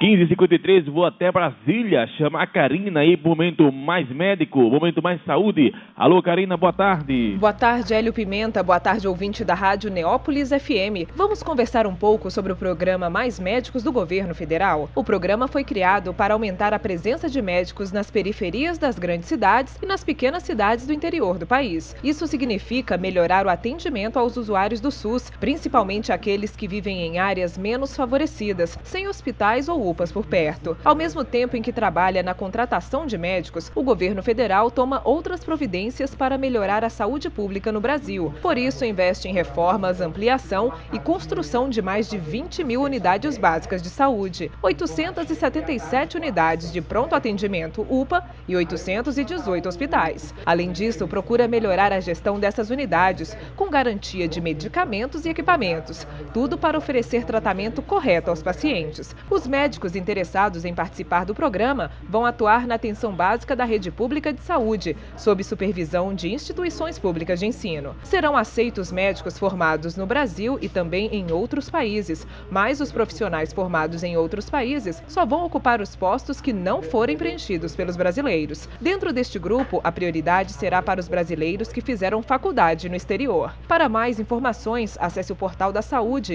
15h53, vou até Brasília, chamar a Karina aí pro Momento Mais Médico, Momento Mais Saúde. Alô, Karina, boa tarde. Boa tarde, Hélio Pimenta. Boa tarde, ouvinte da Rádio Neópolis FM. Vamos conversar um pouco sobre o programa Mais Médicos do Governo Federal. O programa foi criado para aumentar a presença de médicos nas periferias das grandes cidades e nas pequenas cidades do interior do país. Isso significa melhorar o atendimento aos usuários do SUS, principalmente aqueles que vivem em áreas menos favorecidas, sem hospitais ou UPAs por perto. Ao mesmo tempo em que trabalha na contratação de médicos, o governo federal toma outras providências para melhorar a saúde pública no Brasil. Por isso, investe em reformas, ampliação e construção de mais de 20 mil unidades básicas de saúde, 877 unidades de pronto atendimento UPA e 818 hospitais. Além disso, procura melhorar a gestão dessas unidades, com garantia de medicamentos e equipamentos, tudo para oferecer tratamento correto aos pacientes. Os médicos interessados em participar do programa vão atuar na atenção básica da rede pública de saúde, sob supervisão de instituições públicas de ensino. Serão aceitos médicos formados no Brasil e também em outros países, mas os profissionais formados em outros países só vão ocupar os postos que não forem preenchidos pelos brasileiros. Dentro deste grupo, a prioridade será para os brasileiros que fizeram faculdade no exterior. Para mais informações, acesse o portal da saúde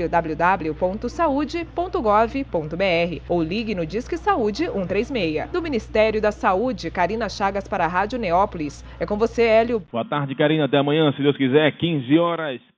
www.saude.gov.br ou ligue no Disque Saúde 136. Do Ministério da Saúde, Karina Chagas para a Rádio Neópolis. É com você, Hélio. Boa tarde, Karina. Até amanhã, se Deus quiser, 15 horas.